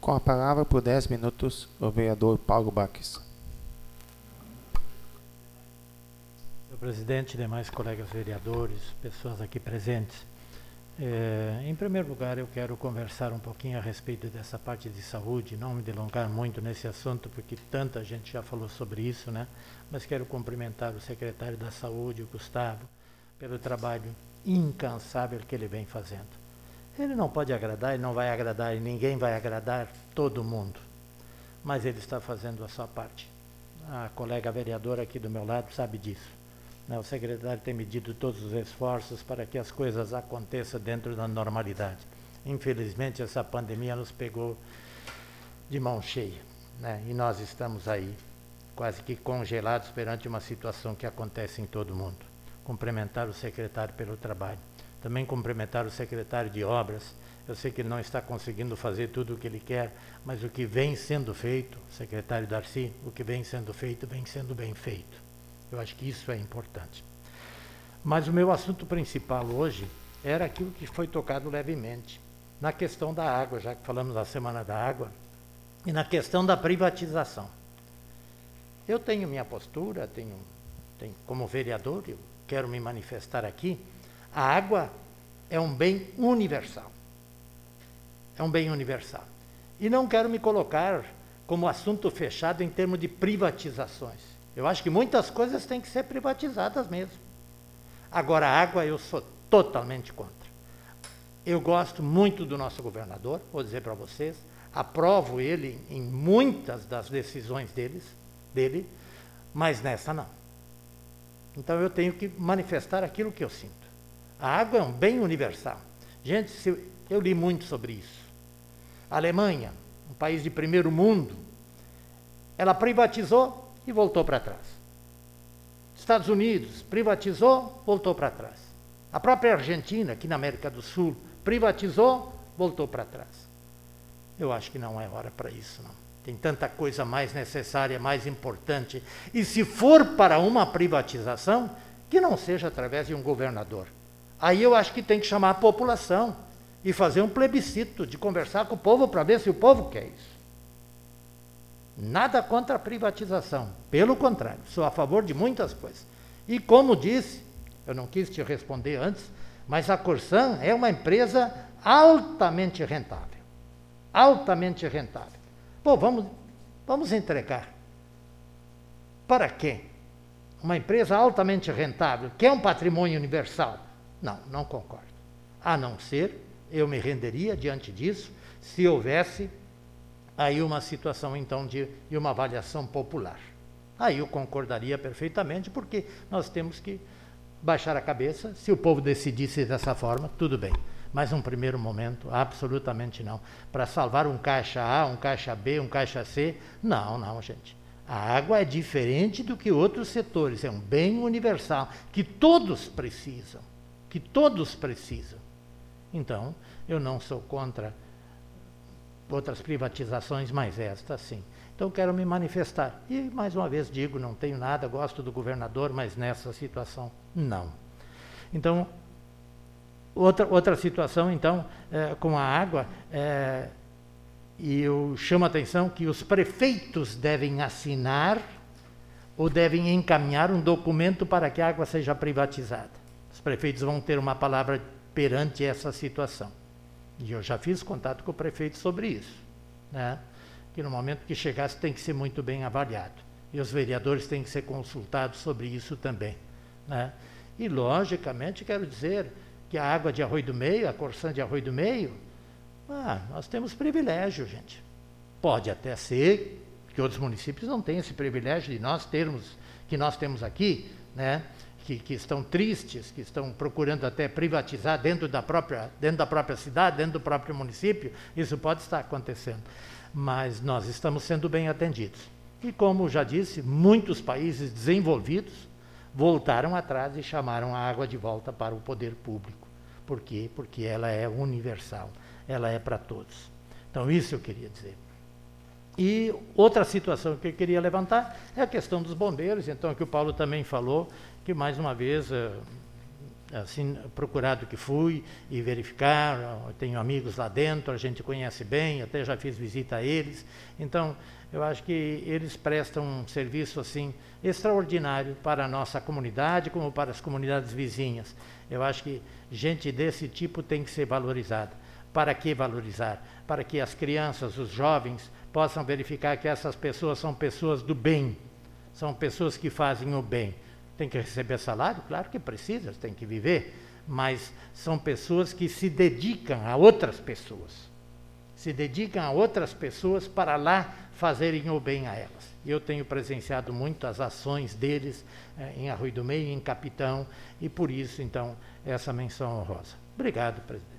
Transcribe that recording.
Com a palavra por 10 minutos, o vereador Paulo Baques. Senhor presidente, demais colegas vereadores, pessoas aqui presentes. Em primeiro lugar, eu quero conversar um pouquinho a respeito dessa parte de saúde, não me delongar muito nesse assunto, porque tanta gente já falou sobre isso, né? Mas quero cumprimentar o secretário da Saúde, o Gustavo, pelo trabalho incansável que ele vem fazendo. Ele não pode agradar, ele não vai agradar, e ninguém vai agradar todo mundo, mas ele está fazendo a sua parte. A colega vereadora aqui do meu lado sabe disso. O secretário tem medido todos os esforços para que as coisas aconteçam dentro da normalidade. Infelizmente, essa pandemia nos pegou de mão cheia, né? E nós estamos aí, quase que congelados perante uma situação que acontece em todo mundo. Cumprimentar o secretário pelo trabalho. Também cumprimentar o secretário de obras. Eu sei que ele não está conseguindo fazer tudo o que ele quer, mas o que vem sendo feito, secretário Darcy, o que vem sendo feito, vem sendo bem feito. Eu acho que isso é importante. Mas o meu assunto principal hoje era aquilo que foi tocado levemente, na questão da água, já que falamos da Semana da Água, e na questão da privatização. Eu tenho minha postura, tenho como vereador, eu quero me manifestar aqui, a água é um bem universal. É um bem universal. E não quero me colocar como assunto fechado em termos de privatizações. Eu acho que muitas coisas têm que ser privatizadas mesmo. Agora, a água eu sou totalmente contra. Eu gosto muito do nosso governador, vou dizer para vocês, aprovo ele em muitas das decisões dele, mas nessa não. Então eu tenho que manifestar aquilo que eu sinto. A água é um bem universal. Gente, eu li muito sobre isso. A Alemanha, um país de primeiro mundo, ela privatizou e voltou para trás. Estados Unidos privatizou, voltou para trás. A própria Argentina, aqui na América do Sul, privatizou, voltou para trás. Eu acho que não é hora para isso, não. Tem tanta coisa mais necessária, mais importante. E se for para uma privatização, que não seja através de um governador. Aí eu acho que tem que chamar a população e fazer um plebiscito, de conversar com o povo para ver se o povo quer isso. Nada contra a privatização, pelo contrário, sou a favor de muitas coisas. E como disse, eu não quis te responder antes, mas a Corsan é uma empresa altamente rentável. Altamente rentável. Pô, vamos entregar. Para quê? Uma empresa altamente rentável, que é um patrimônio universal? Não concordo. A não ser, eu me renderia diante disso, se houvesse aí uma situação, então, de uma avaliação popular. Aí eu concordaria perfeitamente, porque nós temos que baixar a cabeça. Se o povo decidisse dessa forma, tudo bem. Mas, num primeiro momento, absolutamente não. Para salvar um caixa A, um caixa B, um caixa C, não, gente. A água é diferente do que outros setores, é um bem universal, que todos precisam. Então, eu não sou contra outras privatizações, mas esta sim. Então quero me manifestar. E mais uma vez digo, não tenho nada, gosto do governador, mas nessa situação não. Então, outra situação, então, com a água, e eu chamo a atenção que os prefeitos devem assinar ou devem encaminhar um documento para que a água seja privatizada. Os prefeitos vão ter uma palavra perante essa situação. E eu já fiz contato com o prefeito sobre isso, né? Que no momento que chegasse tem que ser muito bem avaliado. E os vereadores têm que ser consultados sobre isso também, né? E, logicamente, quero dizer que a água de Arroio do Meio, a Corsan de Arroio do Meio, nós temos privilégio, gente. Pode até ser que outros municípios não tenham esse privilégio de nós termos, que nós temos aqui, né? Que estão tristes, que estão procurando até privatizar dentro da própria cidade, dentro do próprio município, isso pode estar acontecendo. Mas nós estamos sendo bem atendidos. E como já disse, muitos países desenvolvidos voltaram atrás e chamaram a água de volta para o poder público. Por quê? Porque ela é universal, ela é para todos. Então isso eu queria dizer. E outra situação que eu queria levantar é a questão dos bombeiros, então que o Paulo também falou, que mais uma vez assim, procurado que fui e verificar, eu tenho amigos lá dentro, a gente conhece bem, até já fiz visita a eles. Então, eu acho que eles prestam um serviço assim extraordinário para a nossa comunidade, como para as comunidades vizinhas. Eu acho que gente desse tipo tem que ser valorizada. Para que valorizar? Para que as crianças, os jovens, possam verificar que essas pessoas são pessoas do bem, são pessoas que fazem o bem. Tem que receber salário? Claro que precisa, tem que viver, mas são pessoas que se dedicam a outras pessoas. Se dedicam a outras pessoas para lá fazerem o bem a elas. Eu tenho presenciado muito as ações deles em Arroio do Meio, em Capitão, e por isso, então, essa menção honrosa. Obrigado, presidente.